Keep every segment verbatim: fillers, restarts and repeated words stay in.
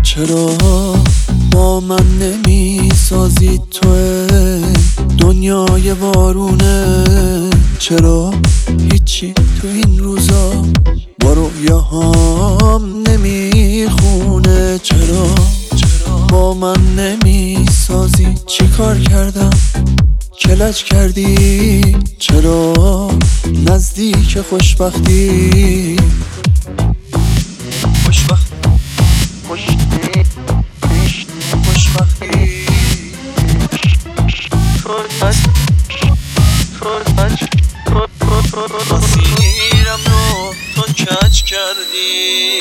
چرا با من نمی سازی تو دنیای وارونه؟ چرا هیچی تو این روزا با رویاهام نمیخونه؟ چرا با من نمی سازی؟ چی کار کردم کلج کردی؟ چرا نزدیک خوشبختی؟ خوشبختی خوشبختی خوشبختی مسیرم رو تو کج کردی.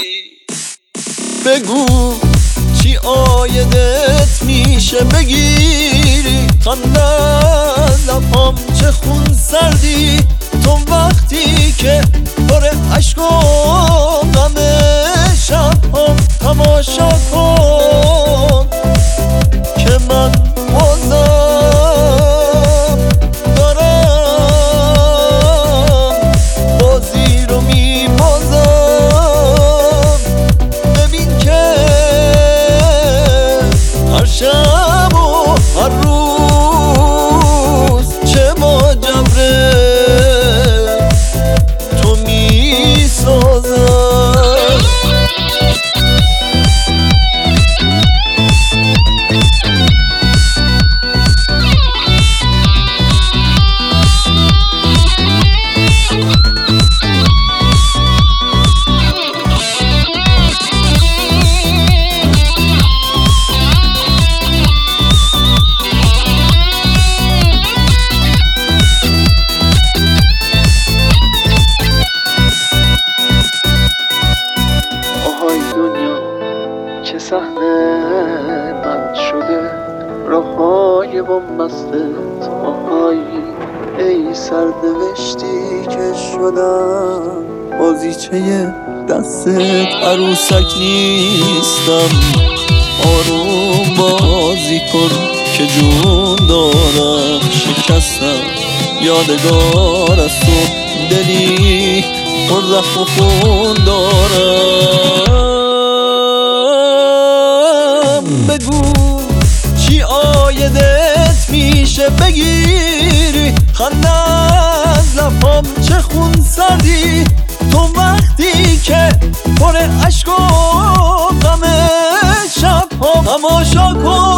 بگو چی آیدت میشه بگیری؟ خندت لبام چه خون سردی؟ تو وقتی که پر عشق و غم شب‌ها تماشا کن که من بازم دارم بازی رو میبازم. ببین که هر شب و هر روز چه با جبره تو میسازم. چه صحنه من شده راههای بنبستت، آهایی ای سرنوشتی که شدم بازیچه دستت. عروسک نیستم آروم بازی کن که جون دارم. شکستم یادگار از تو دلی پر زخم و خون دارم. بگو چی آیدت میشه بگیری؟ خندت لبام چه خون سردی؟ تو وقتی که پر عشق و غم شب‌ها تماشا کن